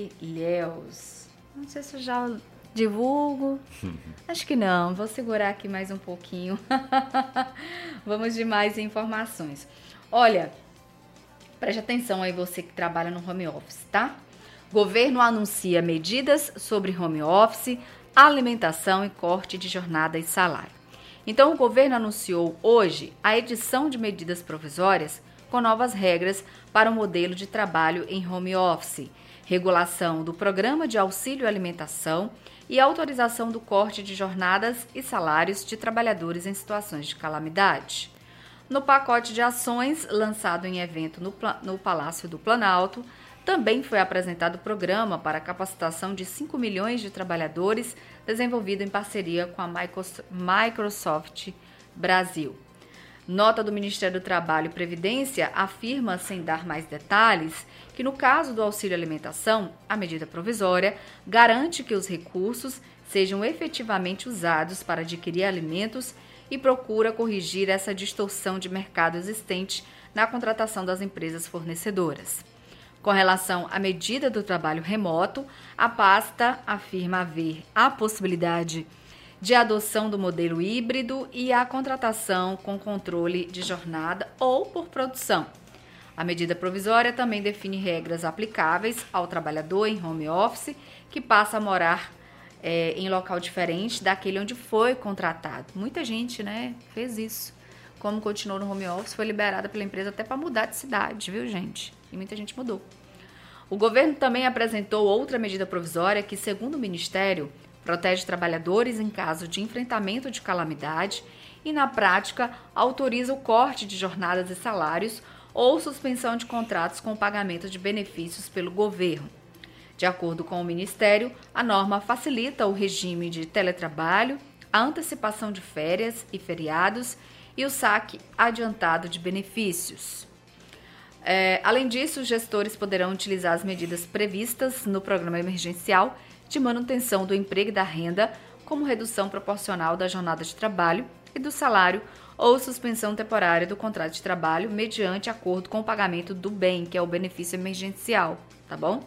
Ilhéus. Não sei se eu já divulgo, acho que não, vou segurar aqui mais um pouquinho, vamos de mais informações. Olha, preste atenção aí você que trabalha no home office, tá? Governo anuncia medidas sobre home office, alimentação e corte de jornada e salário. Então, o governo anunciou hoje a edição de medidas provisórias com novas regras para o modelo de trabalho em home office, regulação do programa de auxílio alimentação e autorização do corte de jornadas e salários de trabalhadores em situações de calamidade. No pacote de ações lançado em evento no, no Palácio do Planalto, também foi apresentado o programa para a capacitação de cinco milhões de trabalhadores, desenvolvido em parceria com a Microsoft Brasil. Nota do Ministério do Trabalho e Previdência afirma, sem dar mais detalhes, que no caso do auxílio alimentação, a medida provisória garante que os recursos sejam efetivamente usados para adquirir alimentos e procura corrigir essa distorção de mercado existente na contratação das empresas fornecedoras. Com relação à medida do trabalho remoto, a pasta afirma haver a possibilidade de adoção do modelo híbrido e a contratação com controle de jornada ou por produção. A medida provisória também define regras aplicáveis ao trabalhador em home office que passa a morar é, em local diferente daquele onde foi contratado. Muita gente, né, fez isso. Como continuou no home office, foi liberada pela empresa até para mudar de cidade, viu, gente? E muita gente mudou. O governo também apresentou outra medida provisória que, segundo o Ministério, protege trabalhadores em caso de enfrentamento de calamidade e, na prática, autoriza o corte de jornadas e salários ou suspensão de contratos com pagamento de benefícios pelo governo. De acordo com o Ministério, a norma facilita o regime de teletrabalho, a antecipação de férias e feriados e o saque adiantado de benefícios. É, além disso, os gestores poderão utilizar as medidas previstas no programa emergencial de manutenção do emprego e da renda, como redução proporcional da jornada de trabalho e do salário ou suspensão temporária do contrato de trabalho mediante acordo com o pagamento do bem, que é o benefício emergencial, tá bom?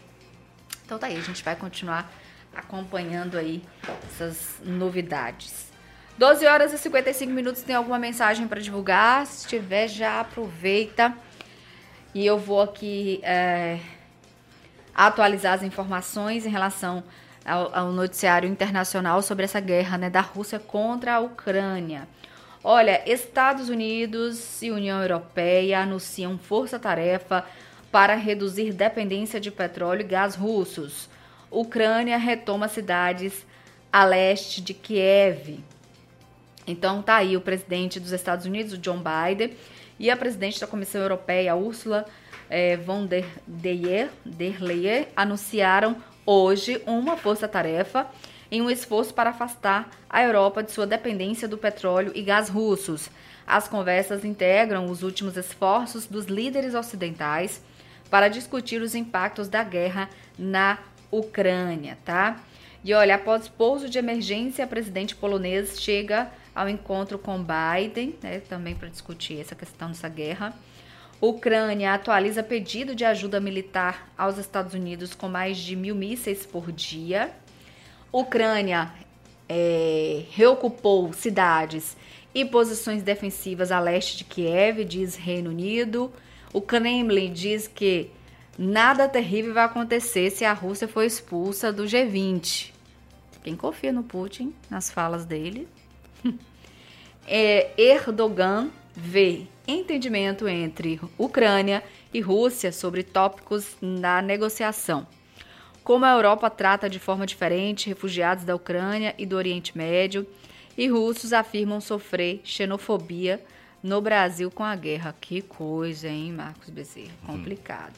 Então tá aí, a gente vai continuar acompanhando aí essas novidades. doze horas e cinquenta e cinco minutos, tem alguma mensagem para divulgar? Se tiver, já aproveita. E eu vou aqui é, atualizar as informações em relação ao, ao noticiário internacional sobre essa guerra, né, da Rússia contra a Ucrânia. Olha, Estados Unidos e União Europeia anunciam força-tarefa para reduzir dependência de petróleo e gás russos. Ucrânia retoma cidades a leste de Kiev. Então tá aí o presidente dos Estados Unidos, o John Biden, e a presidente da Comissão Europeia, Ursula eh, von der Leyen, der Leyen, anunciaram hoje uma força-tarefa em um esforço para afastar a Europa de sua dependência do petróleo e gás russos. As conversas integram os últimos esforços dos líderes ocidentais para discutir os impactos da guerra na Ucrânia, tá? E olha, após pouso de emergência, o presidente polonês chega ao encontro com Biden, né, também para discutir essa questão dessa guerra. Ucrânia atualiza pedido de ajuda militar aos Estados Unidos com mais de mil mísseis por dia. Ucrânia é, reocupou cidades e posições defensivas a leste de Kiev, diz Reino Unido. O Kremlin diz que nada terrível vai acontecer se a Rússia for expulsa do G vinte. Quem confia no Putin, nas falas dele? é, Erdogan vê entendimento entre Ucrânia e Rússia sobre tópicos na negociação. Como a Europa trata de forma diferente refugiados da Ucrânia e do Oriente Médio, e russos afirmam sofrer xenofobia no Brasil com a guerra. Que coisa, hein, Marcos Bezerra? Complicado.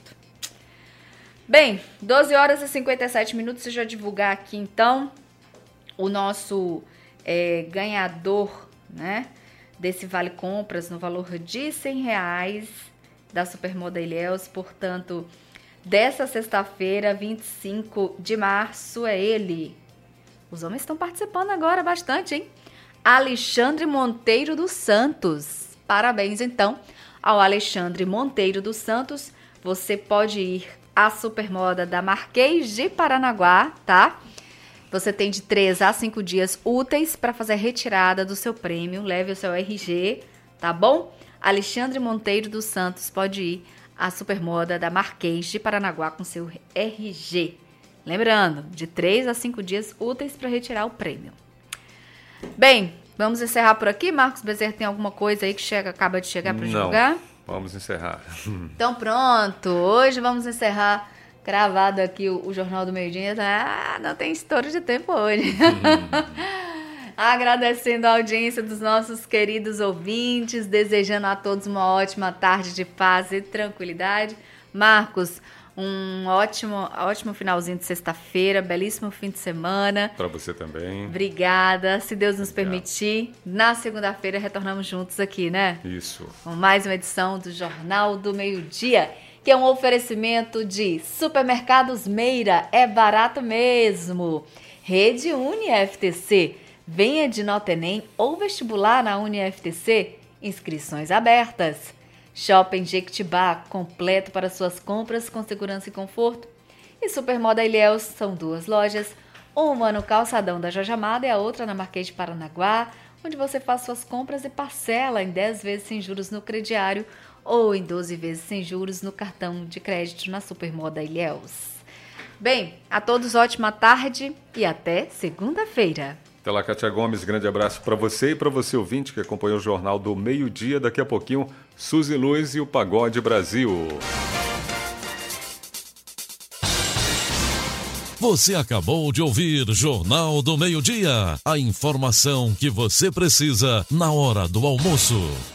Bem, doze horas e cinquenta e sete minutos. Deixa eu divulgar aqui, então, o nosso é, ganhador, né, desse Vale Compras no valor de cem reais da Supermoda Ilhéus. Portanto, dessa sexta-feira, vinte e cinco de março, é ele. Os homens estão participando agora bastante, hein? Alexandre Monteiro dos Santos. Parabéns, então, ao Alexandre Monteiro dos Santos. Você pode ir à Supermoda da Marquês de Paranaguá, tá? Você tem de três a cinco dias úteis para fazer a retirada do seu prêmio. Leve o seu R G, tá bom? Alexandre Monteiro dos Santos pode ir à Supermoda da Marquês de Paranaguá com seu R G. Lembrando, de três a cinco dias úteis para retirar o prêmio. Bem, vamos encerrar por aqui. Marcos Bezerra, tem alguma coisa aí que chega, acaba de chegar para divulgar? Não, vamos encerrar. Então pronto, hoje vamos encerrar, gravado aqui o, o Jornal do Meio Dia. Ah, não tem estouro de tempo hoje. Hum. Agradecendo a audiência dos nossos queridos ouvintes, desejando a todos uma ótima tarde de paz e tranquilidade. Marcos, um ótimo, ótimo finalzinho de sexta-feira, belíssimo fim de semana. Para você também. Obrigada. Se Deus nos Obrigado. permitir, na segunda-feira retornamos juntos aqui, né? Isso. Com mais uma edição do Jornal do Meio-Dia, que é um oferecimento de Supermercados Meira, é barato mesmo. Rede Uni F T C, venha de nota Enem ou vestibular na Uni F T C, inscrições abertas. Shopping Jequitibá, completo para suas compras com segurança e conforto. E Supermoda Ilhéus, são duas lojas, uma no Calçadão da Jorge Amado e a outra na Marquês de Paranaguá, onde você faz suas compras e parcela em dez vezes sem juros no crediário ou em doze vezes sem juros no cartão de crédito na Supermoda Ilhéus. Bem, a todos ótima tarde e até segunda-feira. Até lá, Kátia Gomes, grande abraço para você e para você ouvinte que acompanhou o Jornal do Meio-Dia. Daqui a pouquinho, Suzy Luz e o Pagode Brasil. Você acabou de ouvir Jornal do Meio-Dia. A informação que você precisa na hora do almoço.